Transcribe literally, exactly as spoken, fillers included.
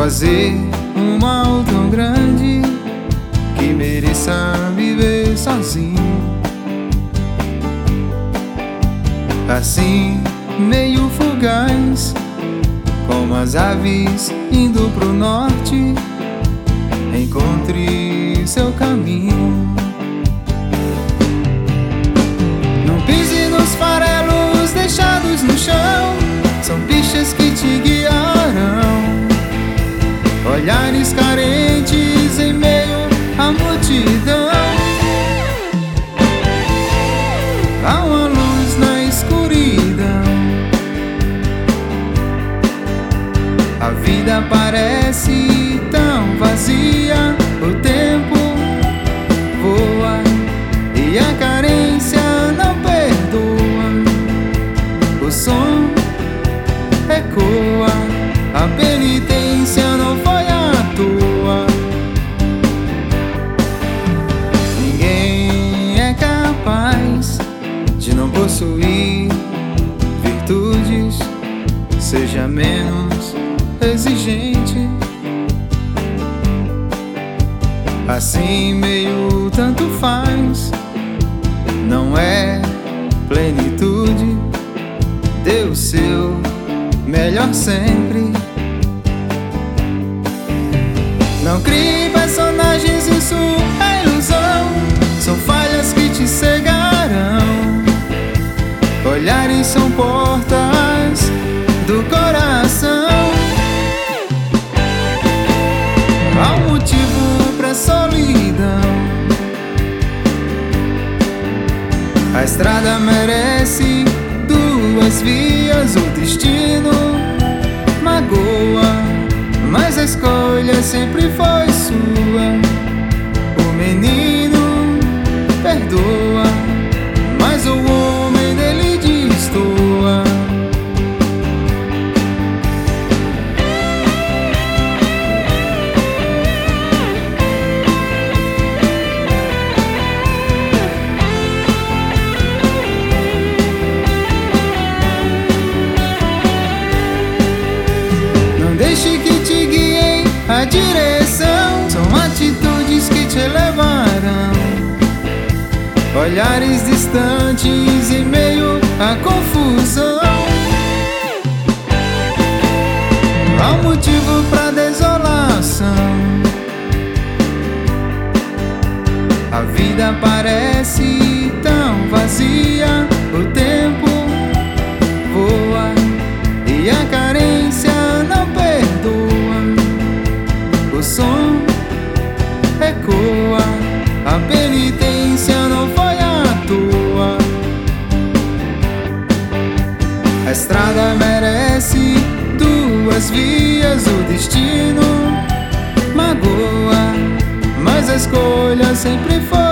fazer um mal tão grande que mereça viver sozinho. Assim, meio fugaz, como as aves indo pro norte, encontre seu caminho. Não pise nos farelos deixados no chão, são bichas que te guiarão. Olhares carentes em meio à multidão. Há uma luz na escuridão. A vida parece tão vazia, o tempo voa e a carência não perdoa. O som ecoa, a penitência não foi à toa. Ninguém é capaz de não possuir virtudes, seja menos exigente. Assim meio tanto faz, não é plenitude. Dê o seu melhor sempre. Não crie personagens, isso é ilusão. São falhas que te cegarão. Olhares são portas do coração. Há um motivo pra solidão. A estrada merece duas vias. O destino magoa, mas a escolha sempre foi sua. O menino perdoa, mas o homem dele destoa. Deixe que te guiem a direção. São atitudes que te levarão. Olhares distantes em meio à confusão. Há um motivo pra desolação. A vida parece tão vazia, o tempo voa e a carência não perdoa. O som ecoa, a penitência não foi à toa. A estrada merece duas vias. O destino magoa, mas a escolha sempre foi